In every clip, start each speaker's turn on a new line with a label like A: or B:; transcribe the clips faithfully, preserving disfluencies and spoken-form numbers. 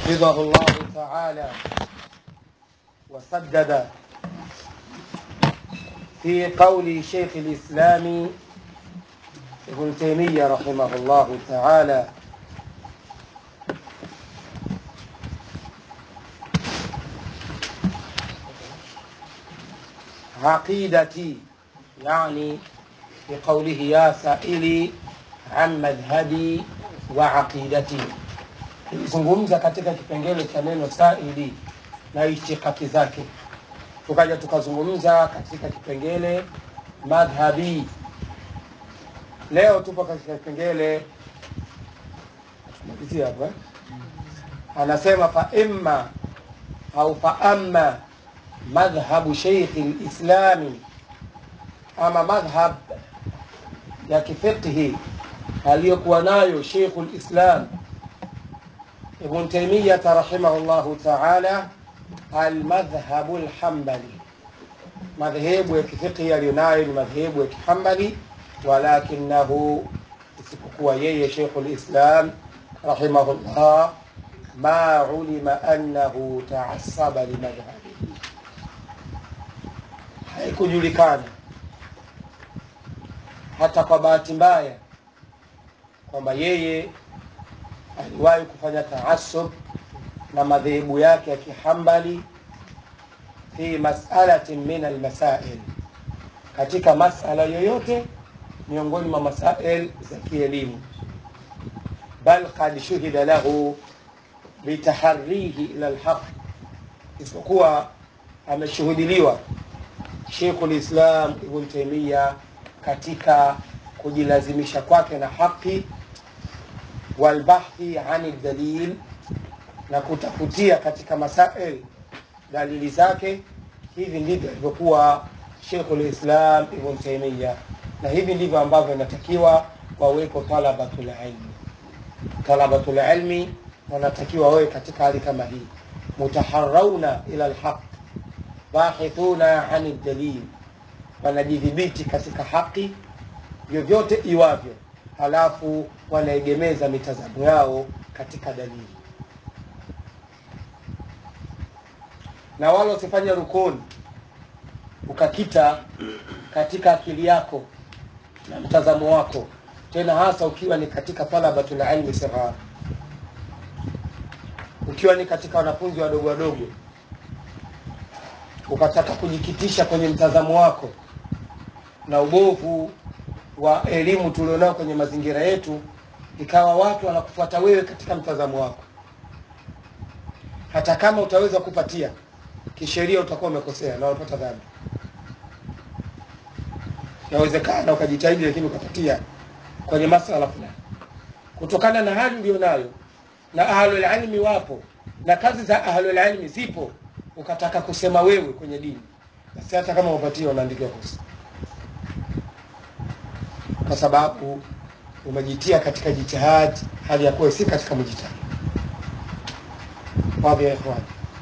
A: حفظه الله تعالى وسدد في قول شيخ الإسلام ابن تيمية رحمه الله تعالى: عقيدتي، يعني بقوله يا سائلي عن madhhabi wa aqidati. Tulizungumza katika kipengele cha neno saili na ishtiqaqi zake, tukaja tukazungumza katika kipengele madhhabi. Leo tupo katika kipengele tunamalizia hapa, anasema fa imma au fa amma madhhabu shaykh al-islami, ama madhhab ya kifiqhi aliyokuwa nayo Sheikh al-Islam Ibn Taymiyyah rahimahullahu ta'ala, al-madhhab al-hanbali. Madhhabu ya kifiqhi aliyonayo ni madhhabu ya kihambali, walakinahu, isipokuwa yeye Sheikh al-Islam rahimahullah ma ulima annahu ta'assaba li madhhabihi, haikujulikana hata kwa bahati mbaya kwamba yeye aliwahi kufanya taasub na madhehebu yake ya kihambali fi mas'alatin min almasail, katika masala yoyote miongoni mwa masail za kielimu. Bal qad shuhida lahu bitaharrihi ila alhaq, isipokuwa ameshuhudiliwa Sheikh al-Islam Ibn Taymiyyah katika kujilazimisha kwake na haki, walbahthi ani dalil, na kutafutia katika masail dalili zake. Hivi ndivyo alivyokuwa Sheikh al-Islam Ibn Taymiyyah, na hivi ndivyo ambavyo inatakiwa wawepo talabatul ilmi. Talabatul ilmi wanatakiwa wawe katika hali kama hii, mutaharrauna ila alhaq, bahithuna ani dalil, wanajidhibiti katika haki vyovyote iwavyo, halafu wanaegemeza mitazamo yao katika dalili, na wala usifanye rukuni ukakita katika akili yako na mtazamo wako, tena hasa ukiwa ni katika talabatul ilmi sighar, ukiwa ni katika wanafunzi wadogo wadogo, ukataka kujikitisha kwenye mtazamo wako. Na ubovu wa elimu tulionao kwenye mazingira yetu, ikawa watu wanakufuata wewe katika mtazamo wako, hata kama utaweza kupatia kisheria utakuwa umekosea na unapata dhambi. Inawezekana ukajitahidi lakini ukapatia kwenye masuala fulani kutokana na hali ulionayo, na ahlul ilmi wapo na kazi za ahlul ilmi zipo, ukataka kusema wewe kwenye dini, basi hata kama upatia unaandikiwa kosa, kwa sababu umejitia katika jitihad hali ya kuwa si katika mjitihad. Wazi ya ikhwan.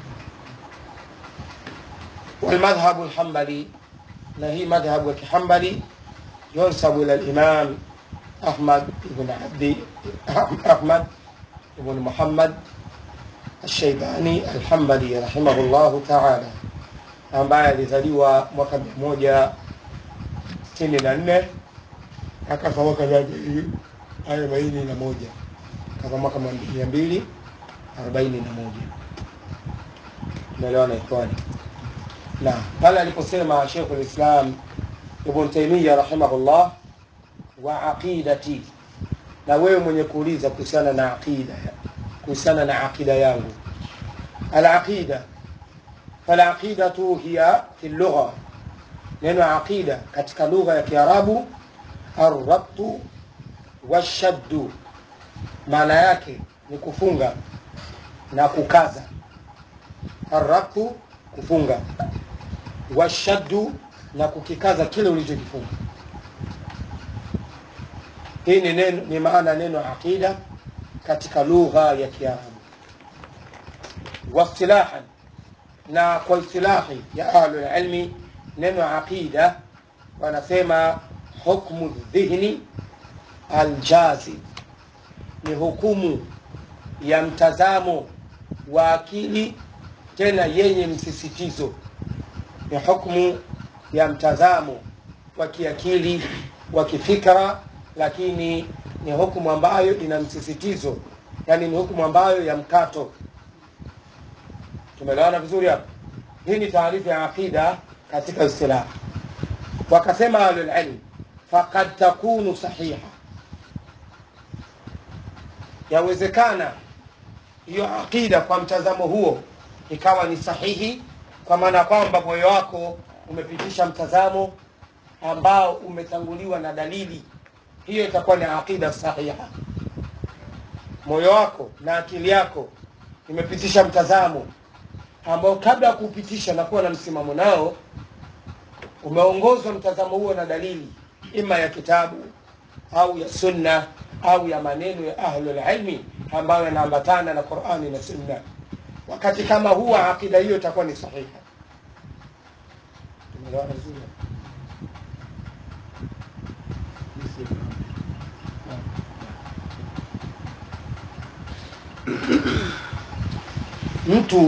A: Wal madhhabu al-hanbali, na hii madhhabu ya kihambali yunsabu ila al-imam Ahmad ibn Abdi Ahmad ibn Muhammad al-Shaybani al-Hanbali rahimahullahu ta'ala, ambaye alizaliwa mwaka mia moja sitini na nne akafa mwaka arobaini na moja, kafa mwaka mia mbili arobaini na moja. Tumeelewana ikhwani? Na pale aliposema Sheikh al-Islam Ibn Taymiyyah rahimahullah wa aqidati, na wewe mwenye kuuliza kuhusiana na aqida, kuhusiana na aqida yangu, al-aqida, fal-aqidatu hiya fi al-lugha, neno aqida katika lugha ya Kiarabu ar-rabtu washaddu, maana yake ni kufunga na kukaza. Ar-rabtu, kufunga, washaddu, na kukikaza kile ulichokifunga. Hii ni neno, ni maana neno aqida katika lugha ya Kiarabu. Wastilahan, na kwa istilahi ya ahlul ilmi, neno aqida wanasema hukmu dhihni aljazim, ni hukumu ya mtazamo wa akili tena yenye msisitizo, ni hukumu ya mtazamo wa kiakili wa kifikra, lakini ni hukumu ambayo ina msisitizo, yani ni hukumu ambayo ya mkato. Tumeelewana vizuri hapo? Hii ni taarifa ya aqida katika istilah. Wakasema ahlul ilm, faqad takunu sahiha, yawezekana hiyo aqida kwa mtazamo huo ikawa ni sahihi, kwa maana kwamba moyo wako umepitisha mtazamo ambao umetanguliwa na dalili. Hiyo itakuwa ni aqida sahiha. Moyo wako na akili yako imepitisha mtazamo ambao kabla ya kupitisha na kuwa na msimamo nao, umeongozwa mtazamo huo na dalili, ima ya kitabu au ya sunna au ya maneno ya ahlul ilmi ambayo yanaambatana na Qur'ani na sunna. Wakati kama huwa akida hiyo itakuwa ni sahiha. Tumeelewana vizuri? Mtu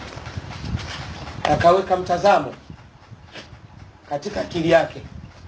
A: akaweka mtazamo katika akili yake,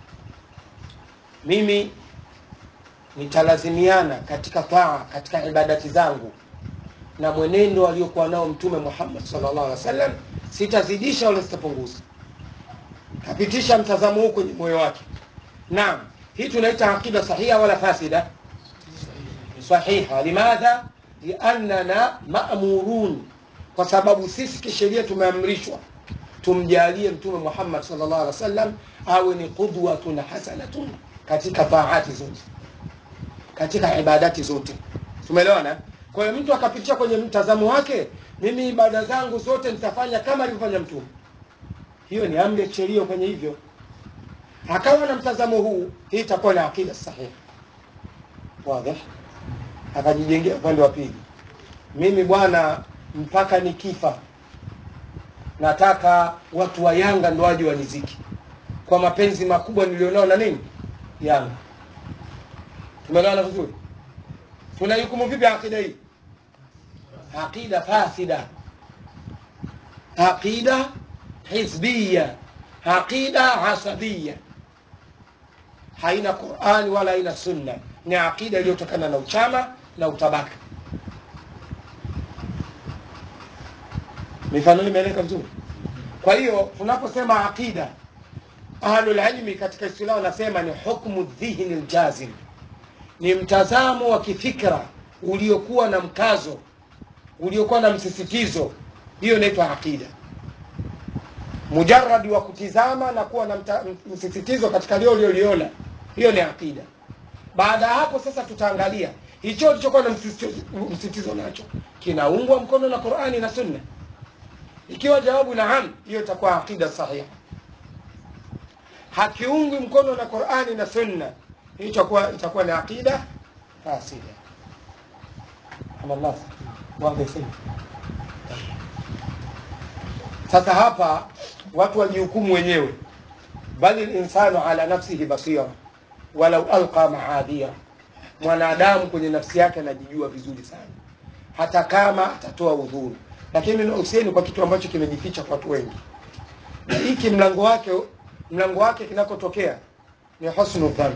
A: mimi nitalazimiana katika taa, katika ibadati zangu na mwenendo aliokuwa nao Mtume Muhammad sallallahu alaihi wasallam, sitazidisha wala sitapunguza. Kapitisha mtazamo huu kwenye moyo wake. Naam, hii tunaita aqida sahiha wala fasida? Sahiha. Limadha? Liannana ma'murun, kwa sababu sisi kisheria tumeamrishwa tumjalie Mtume Muhammad sallallahu alaihi wasallam awe ni qudwatun hasanatun katika taati zote, katika ibadati zote. Tumeelewana? Kwa hiyo mtu akapitisha kwenye mtazamo wake, mimi ibada zangu zote nitafanya kama alivyofanya Mtume. Hiyo ni amri ya sheria kwenye hivyo. Akawa na mtazamo huu, hii itakuwa ni akida sahihi. Wazi? Akajijengea upande wa pili, mimi bwana mpaka nikifa nataka watu wa Yanga ndio waje waniziki kwa mapenzi makubwa nilionao na nini Yanga. Tumeelewana vizuri? Tunahukumu vipi akida hii? Akida fasida, akida hizbia, akida asabia, haina Qur'ani wala haina sunna, ni akida iliyotokana na uchama na utabaka. Mifano imeeleka vizuri. Kwa hiyo tunaposema akida, ahlul ilmi katika istilah wanasema ni hukmu dhihni aljazim, ni mtazamo wa kifikra uliokuwa na mkazo, uliokuwa na msisitizo. Hiyo inaitwa akida. Mujarrad wa kutizama na kuwa na msisitizo katika leo ulioliona, hiyo ni akida. Baada hapo sasa tutaangalia hicho kilichokuwa na msisitizo, msisitizo nacho kinaungwa mkono na Qur'ani na sunna. Ikiwa jawabu naam, hiyo itakuwa akida sahiha. Hakiungwi mkono na Qur'ani na sunna, hiyo itakuwa itakuwa ni akida fasida. Allah wazi sana. Sasa hapa watu wajihukumu wenyewe, bali insanu ala nafsihi basira walau alqa maadhira. Mwanadamu kwenye nafsi yake anajijua vizuri sana, hata kama atatoa udhuru. Lakini usieni kwa kitu ambacho kimejificha kwa watu wengi. Na hiki mlango wake mlango wake kinakotokea ni husnu dhann,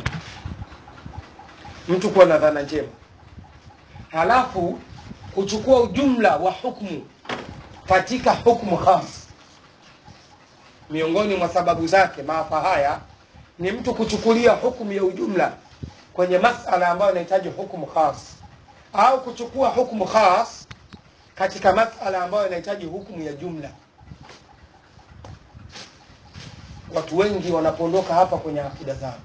A: mtu kuwa na dhana njema, halafu kuchukua ujumla wa hukumu katika hukumu khas. Miongoni mwa sababu zake maafa haya ni mtu kuchukulia hukumu ya ujumla kwenye masala ambayo inahitaji hukumu khas, au kuchukua hukumu khas katika masala ambayo inahitaji hukumu ya jumla. Watu wengi wanapondoka hapa kwenye akida zao.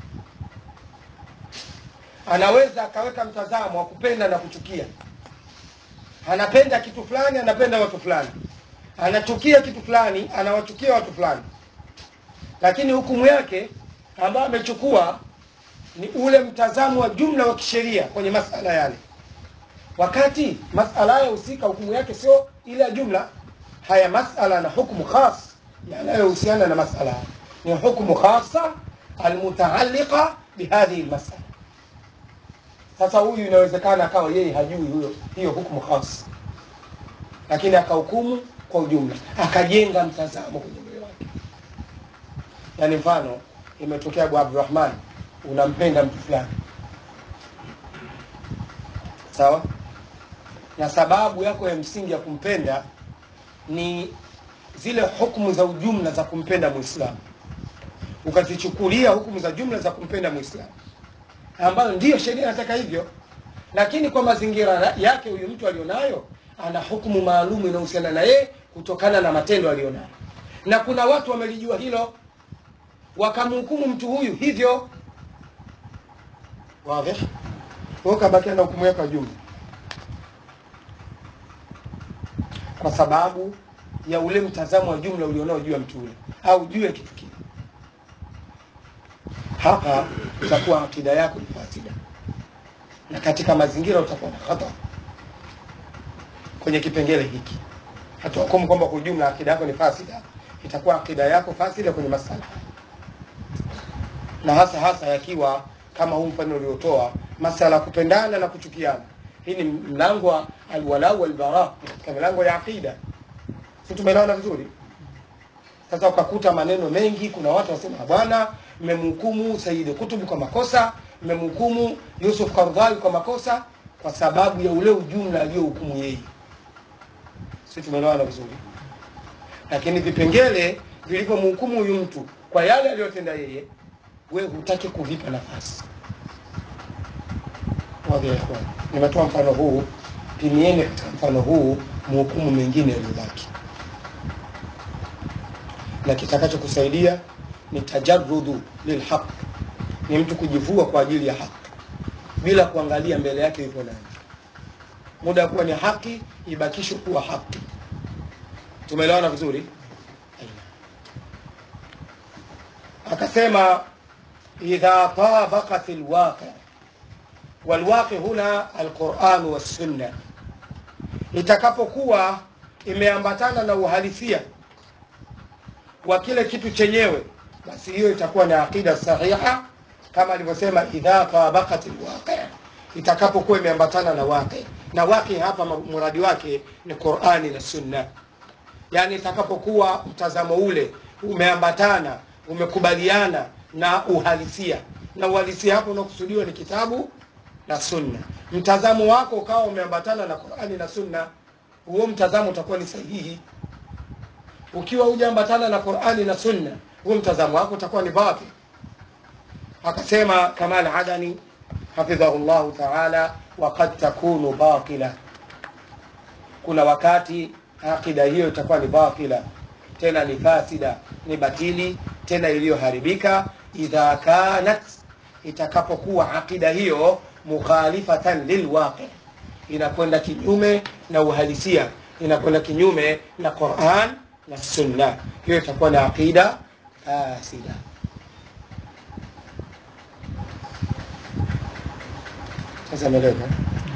A: Anaweza akaweka mtazamo wa kupenda na kuchukia. Anapenda kitu fulani, anapenda watu fulani. Anachukia kitu fulani, anawachukia watu fulani. Lakini hukumu yake ambayo amechukua ni ule mtazamo wa jumla wa kisheria kwenye masala yale. Wakati masala ya husika hukumu yake sio ile ya jumla. Haya masala na hukumu khas yanayohusiana na masala, ni hukumu khasa almutaalliqa bihadhihi almasala. Sasa huyu inawezekana akawa yeye hajui huyo hiyo hukumu khas, lakini akahukumu kwa ujumla, akajenga mtazamo kwenye moyo wake. Yani mfano imetokea Abu Abdurrahman, unampenda mtu fulani, sawa, na sababu yako ya msingi ya kumpenda ni zile hukumu za ujumla za kumpenda Muislamu, ukazichukulia hukumu za jumla za kumpenda Muislamu ambayo ndiyo sheria inataka hivyo, lakini kwa mazingira yake huyu mtu alionayo ana hukumu maalum inayohusiana na yeye kutokana na matendo alionayo, na kuna watu wamelijua hilo wakamhukumu mtu huyu hivyo. Wazi? Kwa kabaki na hukumu yake jumla kwa sababu ya ule mtazamo wa jumla ulionao juu ya mtu ule au juu ya kitu kile. Hapa utakuwa akida yako ni fasida, na katika mazingira utakuwa na khata kwenye kipengele hiki. Hatuhukumu kwamba kwa jumla akida yako ni fasida, itakuwa akida yako fasida kwenye masala, na hasa hasa yakiwa kama huu mfano uliotoa masala kupendana na kuchukiana. Hii ni mlango wa alwala wal bara katika mlango ya akida. Sisi tumeelewana vizuri. Sasa ukakuta maneno mengi, kuna watu wasema bwana mmemhukumu Sayyid Qutb kwa makosa, mmemhukumu Yusuf Qaradawi kwa makosa kwa sababu ya ule ujumla aliyohukumu yeye. Sisi tumeelewana vizuri. Lakini vipengele vilivyomhukumu huyu mtu kwa yale aliyotenda yeye, wewe hutaki kuvipa nafasi. Wazi ya kwa. Nimetoa mfano huu, pimieni katika mfano huu mhukumu mwingine yaliyobaki. Na kitakacho kusaidia ni tajarrudu lilhaq, ni mtu kujivua kwa ajili ya haki bila kuangalia mbele yake yuko nani. Muda kuwa ni haki ibakishwe kuwa haki. Tumeelewana vizuri? Akasema idha tabaqat alwaqi, walwaqi huna alquran was-sunnah, itakapokuwa imeambatana na uhalisia wa kile kitu chenyewe, basi hiyo itakuwa ni akida sahiha, kama alivyosema idha tabaqat alwaqi, itakapokuwa imeambatana na waqi. Na waqi hapa muradi wake ni Qur'ani na Sunna. Yani itakapokuwa mtazamo ule umeambatana, umekubaliana na uhalisia, na uhalisia hapo unakusudiwa ni kitabu na Sunna. Mtazamo wako ukawa umeambatana na Qur'ani na Sunna, huo mtazamo utakuwa ni sahihi. Ukiwa hujaambatana na Qur'ani na Sunna, huo mtazamo wako utakuwa ni batil. Akasema Kamal Adani hafidhahullah ta'ala, waqad takunu batila, kuna wakati akida hiyo itakuwa ni batila, tena ni fasida, ni batili, tena iliyoharibika. Idha kanat, itakapokuwa akida hiyo mukhalifatan lilwaqi, inakwenda kinyume na uhalisia, inakwenda kinyume na Qur'an na Sunna, hiyo itakuwa ni akida fasida. Sasa meleka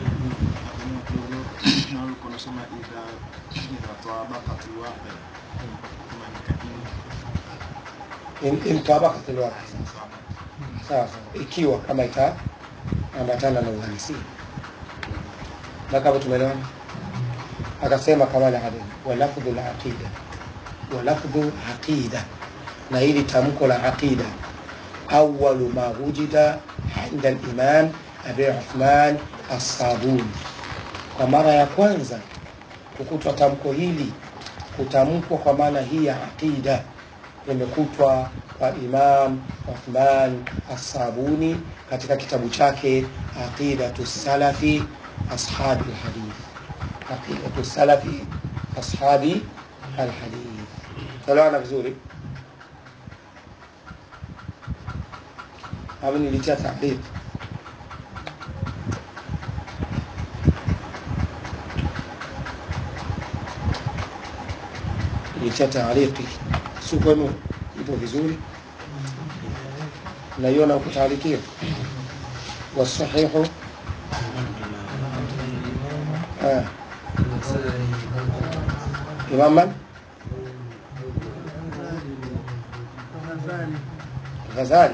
B: na kuna sema idha idha tabaqat alwaqi,
A: in in tabaqat alwaqi, sasa ikiwa kama itaambatana na uhalisia. Na kama tumeelewana, akasema kama la hadith wa lafdhu al-aqida wa lafdhu aqida, na hili tamko la aqida awwalu ma wujida inda al-imam Abi Uthman as-Sabuni, kwa mara ya kwanza kukutwa tamko hili, kutamkwa kwa maana hii ya aqida, limekutwa kwa Imam Uthman as-Sabuni katika kitabu chake Aqidatu Salafi Ashabi al-Hadith. Aqidatu Salafi Ashabi al-Hadith. Talawana vizuri? Hapo nilitia tahdid. Nilitia taariki. Sio kwenu ipo vizuri? Naiona ukutalikia. Wasahihu ah Imam man? Ghazali.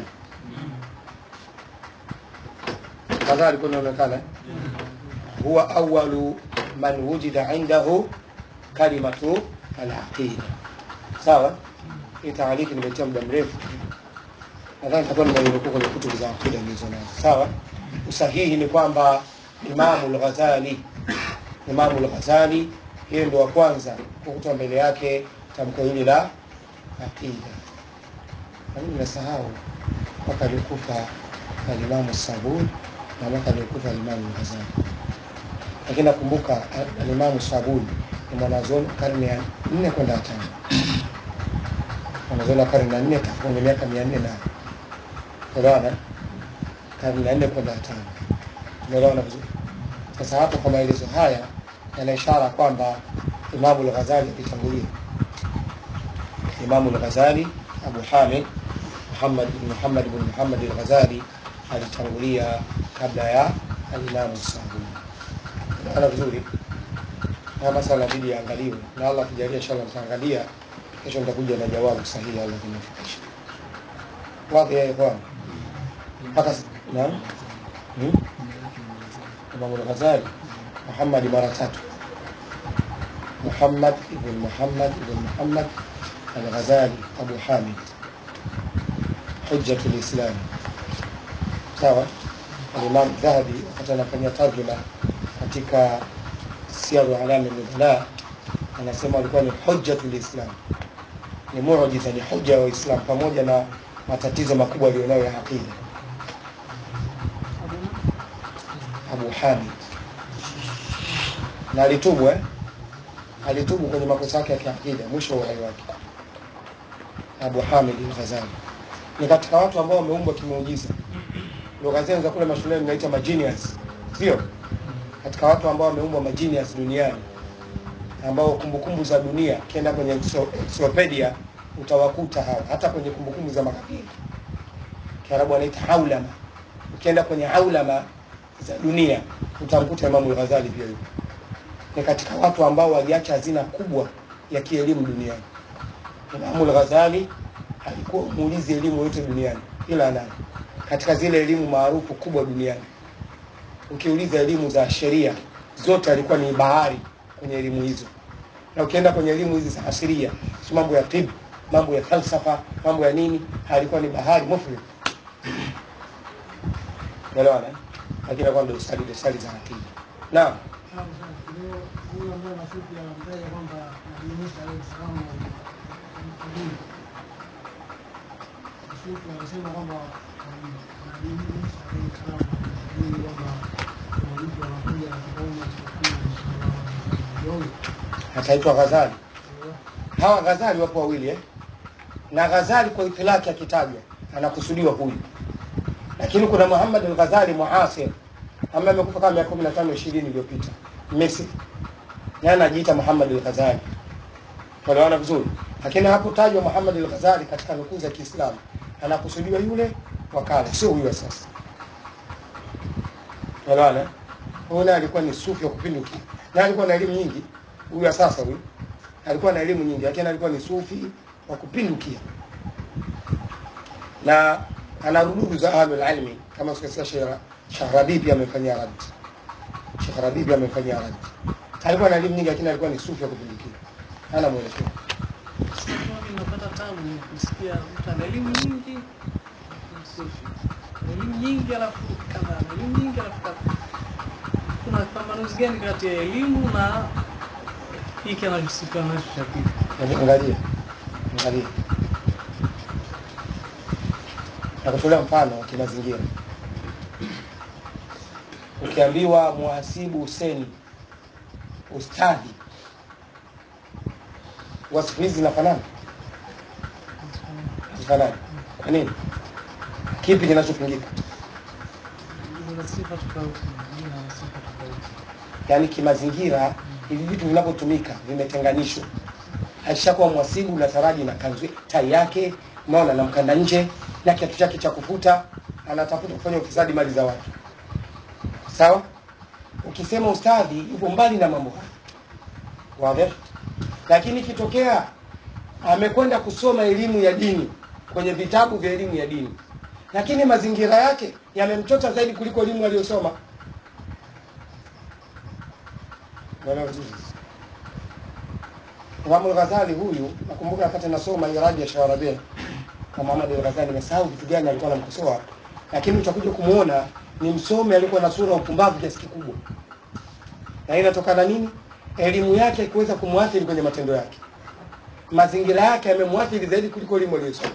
A: Ghazali kuna onekana huwa awwalu man wujida indahu kalimatu al-aqida. Sawa? Hii taaliki nimetia muda mrefu. Nadhani nitakuwa nimeelekea kwenye kutubu za aqida hizo nazo. Sawa? Usahihi ni kwamba Imam al-Ghazali Imam al-Ghazali yeye ndio wa kwanza kukuta mbele yake tamko hili la aqida. Mimi nasahau mpaka alikufa al-Imam as-Sabuni na mpaka alikufa al-Imam al-Ghazali. Lakini nakumbuka al-Imam as-Sabuni ni mwanazuoni karne ya nne kwenda tano. Mwanazuoni karne ya nne kwenye miaka mia nne na Qur'an karne ya nne kwenda tano. Umeelewana vizuri? Sasa hapo kwa maelezo haya yana ishara kwamba Imam al-Ghazali alitangulia. Imam al-Ghazali Abu Hamid Muhammad ibn Muhammad ibn Muhammad al-Ghazali alitangulia kabla ya al-Imam as-Sabuni. Ana vizuri. Na masala bidi yaangaliwe na Allah kijalia inshallah tutaangalia kesho nitakuja na jawabu sahihi Allah kinifikisha. Wapi yeye kwa? Mpaka na hmm? Imam al-Ghazali Muhammad mara tatu. Muhammad ibn Muhammad ibn Muhammad al-Ghazali Abu Hamid Hujjatul Islam. Sawa? Al-Imam Dhahabi wakati anafanya tarjuma katika Siyar A'lam an-Nubala anasema alikuwa ni Hujjatul Islam. Ni muujiza, ni hujja wa Islam pamoja na matatizo makubwa aliyonayo ya aqida. Abu Hamid na alitubu eh alitubu kwenye makosa yake ya kiakida mwisho wa uhai wake. Abu Hamid al-Ghazali ni katika watu ambao wameumbwa kimuujiza. Lugha zenu za kule mashuleni mnaita magenius, sio? Katika watu ambao wameumbwa magenius duniani, ambao kumbukumbu za dunia kienda kwenye encyclopedia utawakuta hawa, hata kwenye kumbukumbu za makabila. Kiarabu wanaita haulama. Ukienda kwenye haulama za dunia utamkuta Imam al-Ghazali pia yupo. Ni katika watu ambao waliacha hazina kubwa ya kielimu duniani. Imam al-Ghazali alikuwa muulizi elimu yote duniani ila nani katika zile elimu maarufu kubwa duniani. Ukiuliza elimu za sheria zote alikuwa ni bahari kwenye elimu hizo. Na ukienda kwenye elimu hizi za asilia, mambo ya tibu, mambo ya falsafa, mambo ya nini, alikuwa ni bahari mufrid. Unaelewana? Lakini alikuwa ndio stadi de stadi za akili. Naam.
C: Huyo ambaye mafupi anamtaja kwamba Nabii Musa alayhi salamu alijui. Mafupi anasema kwamba Nabii Musa alayhi salamu alijui kwamba kuna mtu anakuja ataona Muhammad.
A: Ataitwa Ghazali. Hawa Ghazali wapo wawili eh? Na Ghazali kwa itilaki akitajwa anakusudiwa huyu. Lakini kuna Muhammad al-Ghazali muasir ambaye amekufa kama miaka kumi na tano ishirini iliyopita Misri. Yeye anajiita Muhammad al-Ghazali. Tunaona vizuri. Lakini hapo tajwa Muhammad al-Ghazali katika nukuu za Kiislamu anakusudiwa yule wakala, sio huyu sasa. Tunaona? Huyu alikuwa ni sufi wa kupindukia. Na alikuwa na elimu nyingi. Huyu sasa huyu alikuwa na elimu nyingi, lakini alikuwa ni sufi wa kupindukia. Na anarududu za ahlul ilmi kama sikasikia Sheikh Shahrabi pia amefanyia rad. Sheikh Rabi pia amefanyia rad. Alikuwa na elimu nyingi lakini alikuwa ni sufi wa kupindukia. Hana mwelekeo.
C: Mimi napata tabu kusikia mtu ana elimu nyingi sufi. Elimu nyingi alafu kadha, elimu nyingi alafu kadha. Kuna pambanuzi gani kati ya elimu na hiki anachosifia nacho cha pili?
A: Angalia. Angalia. Nakutolea mfano wa kimazingira. Ukiambiwa muhasibu Huseni ustadi, wasifu hizi zinafanana? Zinafanana. Kwa nini? Kipi kinachopingika?
C: Zina sifa tofauti, zina sifa tofauti.
A: Yaani kimazingira hivi vitu vinavyotumika vimetenganishwa. Akishakuwa mhasibu unataraji na kanzu tai yake, unaona, na mkanda nje na kiatu chake cha kufuta, anatafuta kufanya ufisadi mali za watu. Sawa? Ukisema ustadhi yupo mbali na mambo haya. Wazi? Lakini kitokea amekwenda kusoma elimu ya dini kwenye vitabu vya elimu ya dini, lakini mazingira yake yamemchota zaidi kuliko elimu aliyosoma. Wala vizuri. Imam al-Ghazali huyu, nakumbuka wakati nasoma iradi ya Shawarabia kwa Muhammad al-Ghazali, nimesahau vitu gani alikuwa anamkosoa, lakini utakuja kumuona ni msomi alikuwa na sura upumbavu kiasi kikubwa. Na inatokana nini? Elimu yake kuweza kumwathiri kwenye matendo yake. Mazingira yake yamemwathiri zaidi kuliko elimu aliyosoma.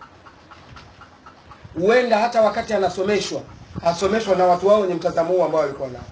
A: Huenda hata wakati anasomeshwa, asomeshwa na watu wao wenye mtazamo huo ambao walikuwa nao.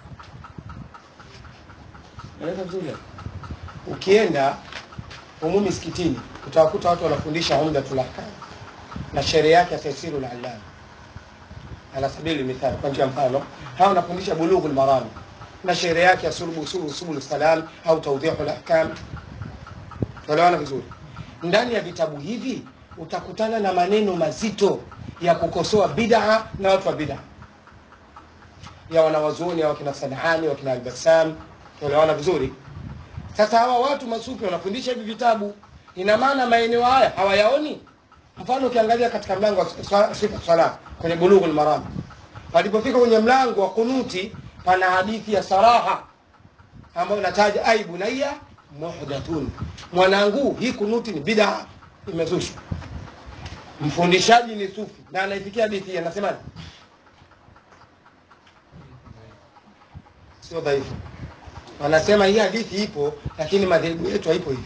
A: Naelewa vizuri. Ukienda humu misikitini, utawakuta watu wanafundisha Umdatul Ahkam na sheria yake ya Taysirul Allam. Ala sabili mithal, kwa njia mfano, hao wanafundisha Bulughul Maram na sheria yake ya Sulbu Subul Salam au Tawdihul Ahkam. Tuelewana vizuri. Ndani ya vitabu hivi utakutana na maneno mazito ya kukosoa bid'a na watu wa bid'a, ya wanawazuoni au kina Sanani au kina Al-Bassam. Tuelewana vizuri. Sasa hawa watu masufi wanafundisha hivi vitabu, ina maana maeneo haya hawayaoni? Mfano ukiangalia katika mlango wa sifa swala kwenye Bulughul Maram, palipofika kwenye mlango wa kunuti, pana hadithi ya saraha ambayo inataja aibu naiya muhdathun, mwanangu hii kunuti ni bid'a, imezushwa. Mfundishaji ni sufi na anaifikia hadithi anasemaje? Sio dhaifu. Wanasema hii hadithi ipo, lakini madhehebu yetu haipo hivi.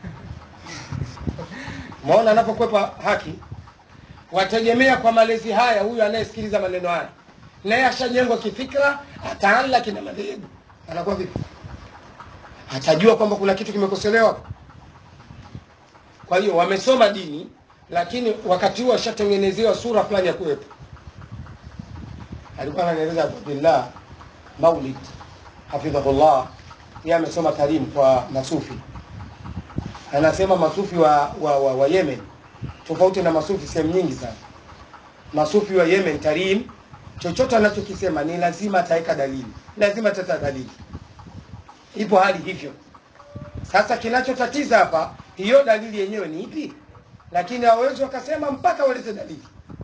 A: Maona anapokwepa haki, wategemea kwa malezi haya huyu anayesikiliza maneno haya, naye ashajengwa kifikra, ataala kina madhehebu, anakuwa vipi? Atajua kwamba kuna kitu kimekosolewa. Kwa hiyo wamesoma dini, lakini wakati huo ashatengenezewa sura fulani ya kuwepo. Alikuwa ananieleza Abdullah Maulid hafidhahullah, yeye amesoma talim kwa masufi. Anasema masufi wa, wa, wa, wa Yemen tofauti na masufi sehemu nyingi sana. Masufi wa Yemen talim, chochote anachokisema ni lazima ataweka dalili, lazima atata dalili. Ipo hali hivyo. Sasa kinachotatiza hapa, hiyo dalili yenyewe ni ipi? Lakini hawezi wakasema mpaka walete dalili.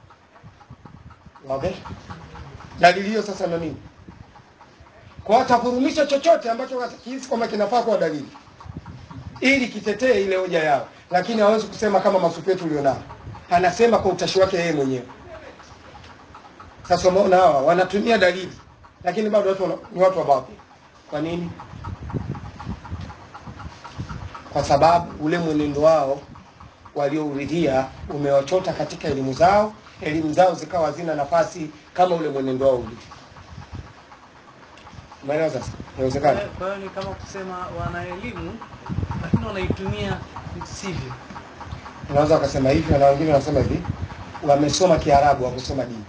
A: Wazi? Dalili hiyo sasa ni nini? Kwa atafurumisha chochote ambacho watakihisi kwamba kinafaa kwa dalili, ili kitetee ile hoja yao, lakini hawezi kusema kama masufi yetu ulionao. Anasema kwa utashi wake yeye mwenyewe. Sasa umeona hawa wanatumia dalili, lakini bado watu ni watu wa baadhi. Kwa nini? Kwa sababu ule mwenendo wao waliouridhia umewachota katika elimu zao, elimu zao zikawa hazina nafasi kama ule mwenendo wao ulivyo. Maana sasa inawezekana.
C: Kwa hiyo ni kama kusema wana elimu lakini wanaitumia sivyo.
A: Unaweza kusema hivyo, na wengine wanasema hivi, wamesoma Kiarabu, wamesoma dini.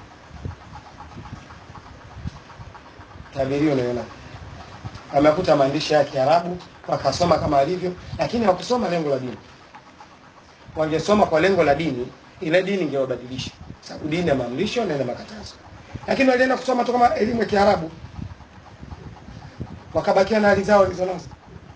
A: Tabiri unaona. Amekuta maandishi ya Kiarabu, wakasoma kama alivyo, lakini hawakusoma lengo la dini. Wangesoma kwa lengo la dini, ile dini ingewabadilisha. Sababu dini ya maamrisho na makatazo. Lakini walienda kusoma tu kama elimu ya Kiarabu, wakabakia na hali zao walizonazo.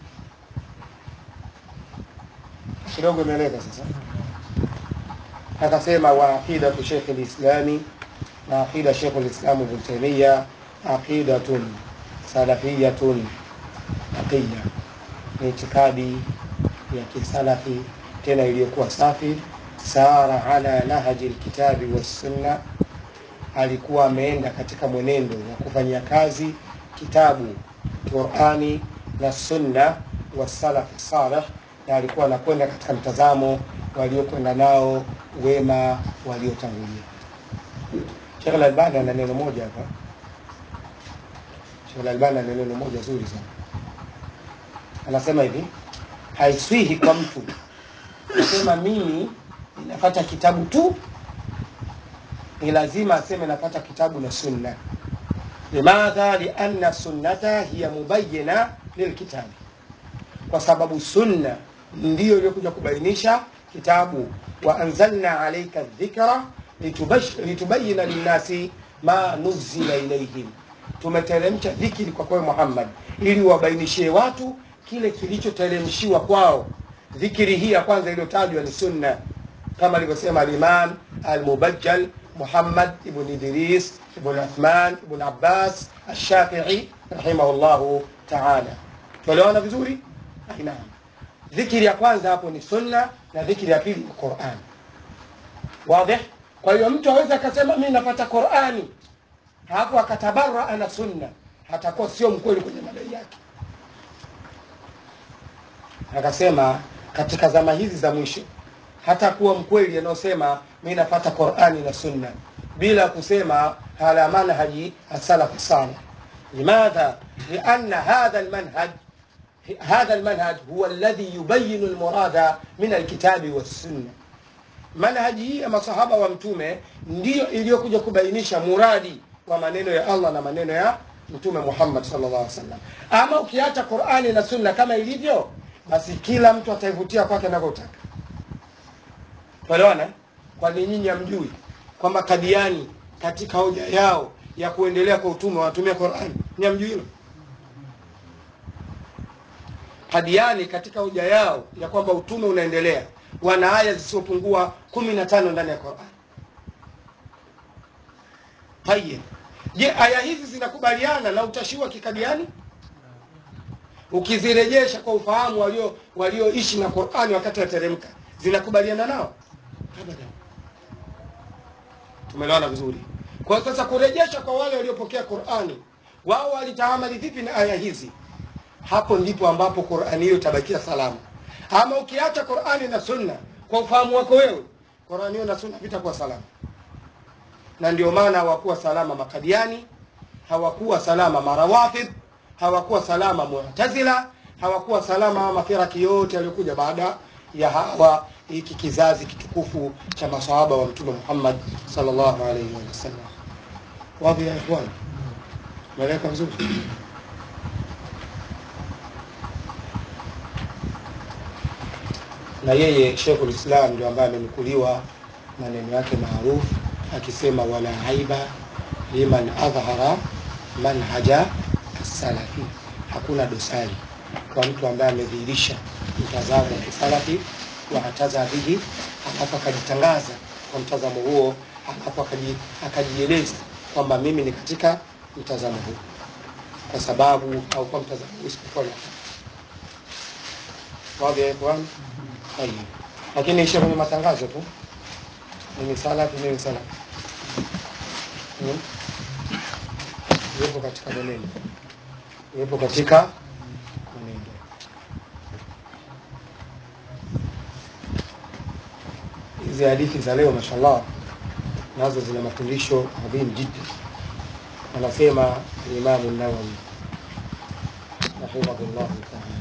A: Kidogo imeeleka sasa. Akasema wa aqida tu Sheikh al-Islami, na aqida Sheikh al-Islam Ibn Taymiyyah, aqidatun salafiyatun taqiyya, ni itikadi ya kisalafi tena iliyokuwa safi. Sara ala nahji al-kitabi was sunna, alikuwa ameenda katika mwenendo wa kufanyia kazi kitabu Qur'ani na sunna wa salaf salih, na alikuwa anakwenda katika mtazamo waliokwenda nao wema waliotangulia. Sheikh Al-Albani ana neno moja hapa. Sheikh Al-Albani ana neno moja zuri sana. Anasema hivi, haiswihi kwa mtu kusema mimi ninapata kitabu tu, ni lazima aseme napata kitabu na sunna. Limadha? Lianna sunnata hiya mubayyana lilkitabi, kwa sababu sunna ndiyo iliyokuja kubainisha kitabu. Wa anzalna alayka dhikra litubayyana linnasi ma nuzila ilayhim, tumeteremsha dhikri kwa kwa Muhammad ili wabainishie watu kile kilichoteremshiwa kwao. Dhikri hii ya kwanza iliyotajwa ni sunna, kama alivyosema al-Imam al-Mubajjal Muhammad ibn Idris ibn Uthman ibn Abbas al-Shafi'i rahimahullahu ta'ala. Tuelewana vizuri? Naam. dhikri ya kwanza hapo ni sunna na dhikri ya pili ni Qur'an. Wazi? Kwa hiyo mtu aweza akasema mimi napata Qur'ani hapo akatabarra na sunna, hatakuwa sio mkweli kwenye madai yake. Akasema katika zama hizi za mwisho hata kuwa mkweli anayosema mimi napata Qur'ani na sunna bila kusema ala manhaji as-salaf salih. Limadha? Lianna hadha al-manhaj هذا المنهج هو الذي يبين المراد من الكتاب والسنة. منهج hii ya masahaba wa mtume ndio iliyokuja kubainisha muradi wa maneno ya Allah na maneno ya mtume Muhammad sallallahu alaihi wasallam. Ama ukiacha Qur'ani na sunna kama ilivyo, basi kila mtu ataivutia kwake anavyotaka. Walewana? Kwani nyinyi hamjui kwamba Kadiani katika hoja yao ya kuendelea kwa utume wanatumia Qur'ani? Nyinyi hamjui hilo? Kadiani katika hoja yao ya kwamba utume unaendelea wana aya zisizopungua kumi na tano ndani ya Qur'an. Tayeb. Je, aya hizi zinakubaliana na utashi wa kikadiani? Ukizirejesha kwa ufahamu walio walioishi na Qur'ani wakati yateremka, zinakubaliana nao? Abadan. Tumeelewana vizuri. Kwa sasa kurejesha kwa wale waliopokea Qur'ani, wao walitaamali vipi na aya hizi? Hapo ndipo ambapo Qur'ani hiyo tabakia salama. Ama ukiacha Qur'ani na sunna kwa ufahamu wako wewe, Qur'ani hiyo na sunna vitakuwa salama. Na ndio maana hawakuwa salama Makadiani, hawakuwa salama Marawafid, hawakuwa salama Mu'tazila, hawakuwa salama mafiraki yote yaliyokuja baada ya hawa hiki kizazi kitukufu cha maswahaba wa Mtume Muhammad sallallahu alaihi wasallam. Wapi ya ikhwan? Malaka vizuri. Na yeye Sheikhul Islam ndio ambaye amenukuliwa maneno yake maarufu akisema wala aiba liman adhhara manhaja as-salafi, hakuna dosari kwa mtu ambaye amedhihirisha mtazamo wa kisalafi wa hataza bihi, halafu akajitangaza kwa mtazamo huo, halafu akajieleza kwamba mimi ni katika mtazamo huo, kwa sababu au kwa mtazamo isipokuwa wazi ya ikhwan. Hayo lakini isha kwenye matangazo tu mimi salafi mimi salafi hmm? Yupo katika mwenendo, yupo katika mwenendo. Hizi hadithi za leo mashallah nazo zina mafundisho adhim jiddi. Anasema Imam an-Nawawi rahimahullah ta'ala